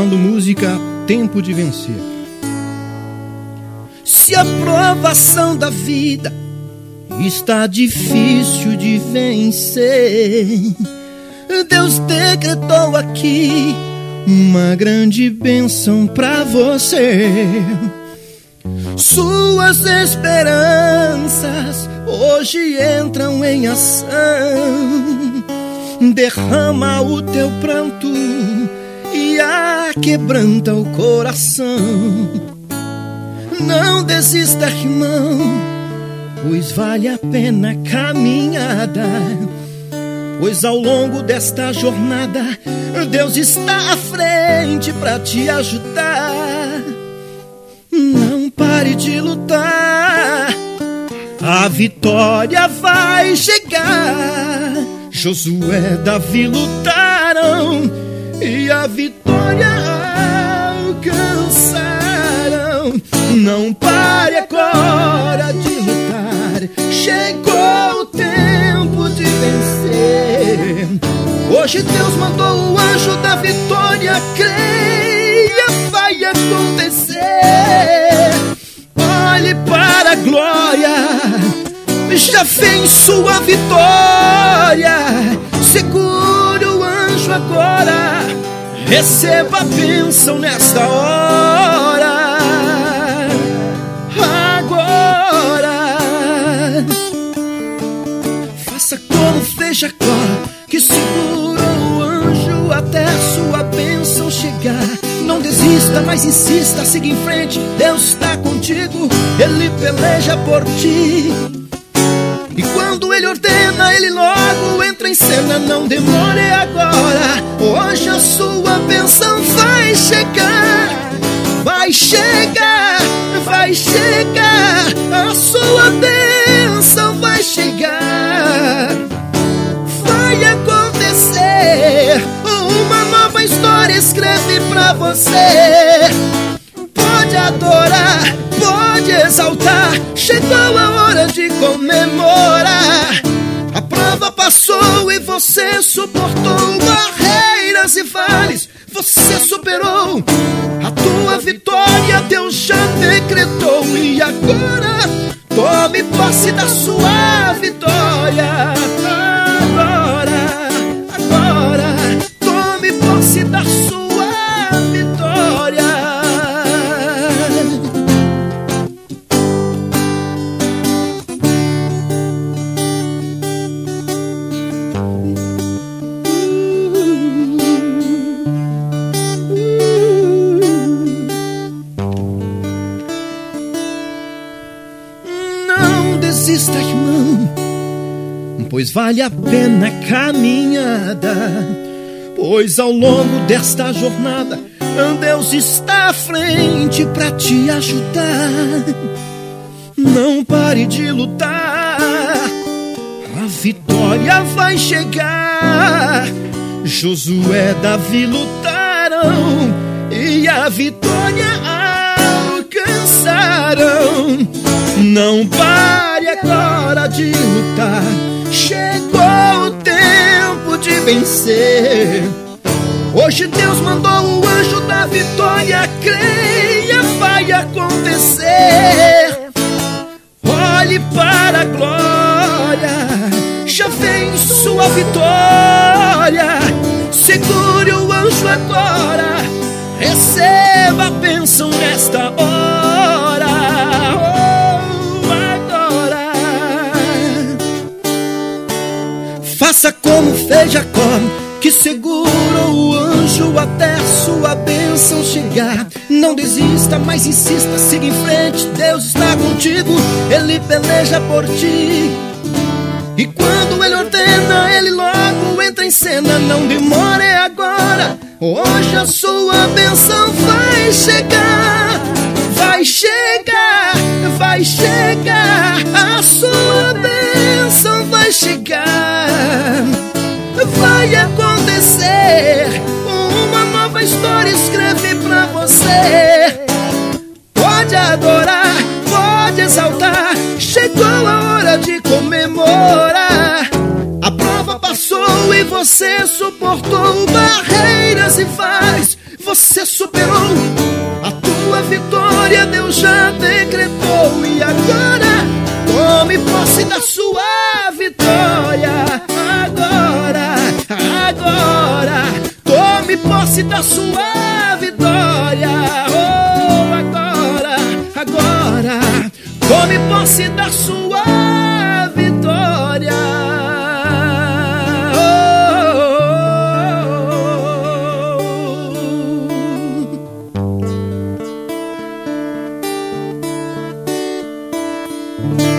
cantando música Tempo de Vencer. Se a provação da vida está difícil de vencer, Deus decretou aqui uma grande bênção pra você. Suas esperanças hoje entram em ação. Derrama o teu pranto e aquebranta o coração. Não desista, irmão, pois vale a pena a caminhada. Pois ao longo desta jornada Deus está à frente para te ajudar. Não pare de lutar, a vitória vai chegar. Josué, Davi lutaram e a vitória alcançaram. Não pare agora de lutar, chegou o tempo de vencer. Hoje Deus mandou o anjo da vitória, creia, vai acontecer. Olhe para a glória, já vem sua vitória. Segure o anjo agora, receba a bênção nesta hora. Agora, faça como fez Jacó, que segurou o anjo até sua bênção chegar. Não desista, mas insista, siga em frente. Deus está contigo, Ele peleja por ti. E quando Ele ordena, Ele logo entra em cena. Não demore agora, hoje a sua bênção vai chegar. Vai chegar, vai chegar, a sua bênção vai chegar. Vai acontecer, uma nova história escreve pra você. Pode adorar, pode exaltar, chegou a hora de comemorar. A prova passou e você suportou barreiras e vales, você superou. A tua vitória Deus já decretou. E agora, tome posse da sua vitória. Agora, tome posse da sua vitória. Não desista, irmão, pois vale a pena a caminhada. Pois ao longo desta jornada Deus está à frente para te ajudar. Não pare de lutar, a vitória vai chegar. Josué, Davi lutaram e a vitória alcançaram. Não pare agora de lutar, chegou o tempo de vencer. Hoje Deus mandou o anjo da vitória, creia, vai acontecer. Olhe para a glória, já vem sua vitória. Segure o anjo agora, receba a bênção nesta hora. Agora, faça como fez Jacó, que segurou o anjo até sua bênção chegar. Não desista, mas insista, siga em frente. Deus está contigo, Ele peleja por ti. E quando Ele ordena, Ele logo entra em cena. Não demore agora, hoje a sua bênção vai chegar. Vai chegar, vai chegar, a sua bênção vai chegar. Vai acontecer, uma nova história escreve pra você. Pode adorar, pode exaltar, chegou a hora de comemorar. A prova passou e você suportou barreiras e vales, você superou, a tua vitória Deus já decretou. E agora, tome posse da sua vitória. Agora, tome posse da sua vitória. Oh, agora, tome posse da sua vitória. Oh.